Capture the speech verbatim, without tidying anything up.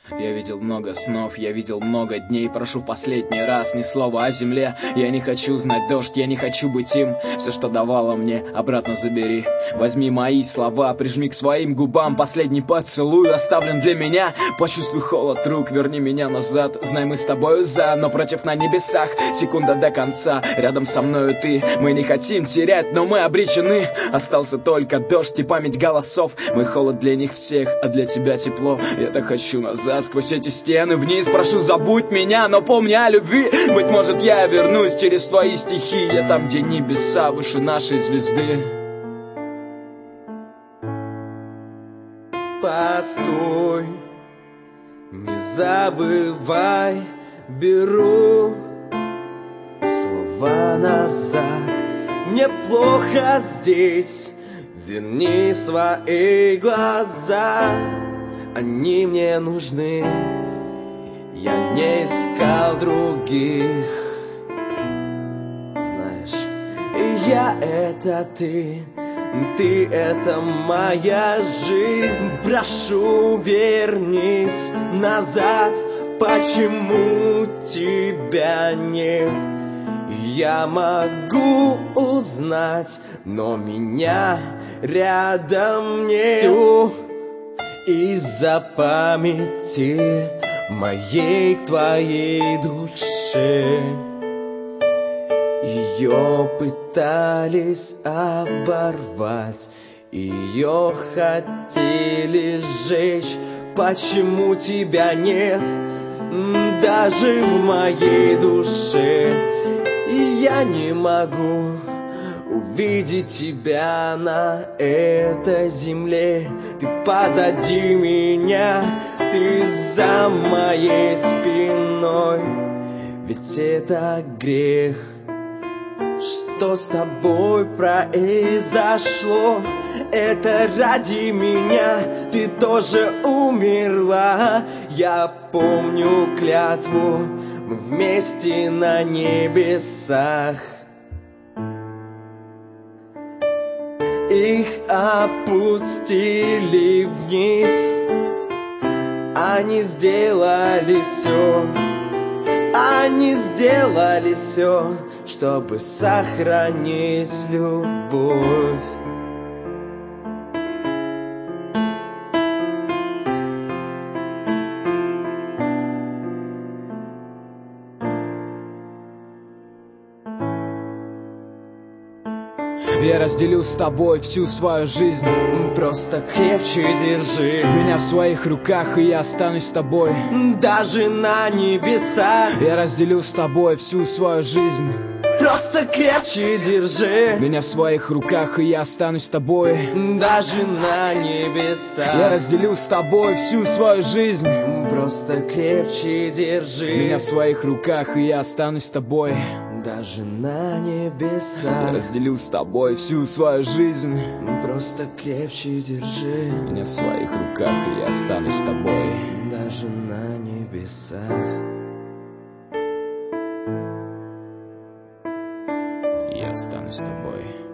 Я видел много снов, я видел много дней. Прошу в последний раз ни слова о земле. Я не хочу знать дождь, я не хочу быть им. Все, что давало мне, обратно забери. Возьми мои слова, прижми к своим губам. Последний поцелуй оставлен для меня. Почувствуй холод рук, верни меня назад. Знай, мы с тобою за, но против на небесах. Секунда до конца, рядом со мною ты. Мы не хотим терять, но мы обречены. Остался только дождь и память голосов. Мой холод для них всех, а для тебя тепло. Я так хочу назад, сквозь эти стены вниз. Прошу, забудь меня, но помни о любви. Быть может, я вернусь через твои стихи. Я там, где небеса выше нашей звезды. Постой, не забывай, беру слова назад. Мне плохо здесь, верни свои глаза. Они мне нужны, я не искал других. Знаешь, я это ты, ты это моя жизнь. Прошу, вернись назад. Почему тебя нет? Я могу узнать, но меня рядом нет. Всё из-за памяти моей к твоей душе. Ее пытались оборвать, ее хотели сжечь. Почему тебя нет даже в моей душе? И я не могу увидеть тебя на этой земле. Ты позади меня, ты за моей спиной. Ведь это грех. Что с тобой произошло? Это ради меня ты тоже умерла. Я помню клятву, мы вместе на небесах. Их опустили вниз. Они сделали все, они сделали все, чтобы сохранить любовь. Я разделю с тобой всю свою жизнь. Просто крепче держи меня в своих руках, и я останусь с тобой даже на небесах. Я разделю с тобой всю свою жизнь. Просто крепче держи меня в своих руках, и я останусь с тобой даже на небесах. Я разделю с тобой всю свою жизнь. Просто крепче держи меня в своих руках, и я останусь с тобой даже на небесах. Я разделю с тобой всю свою жизнь. Просто крепче держи меня в своих руках, и я останусь с тобой даже на небесах. Я останусь с тобой.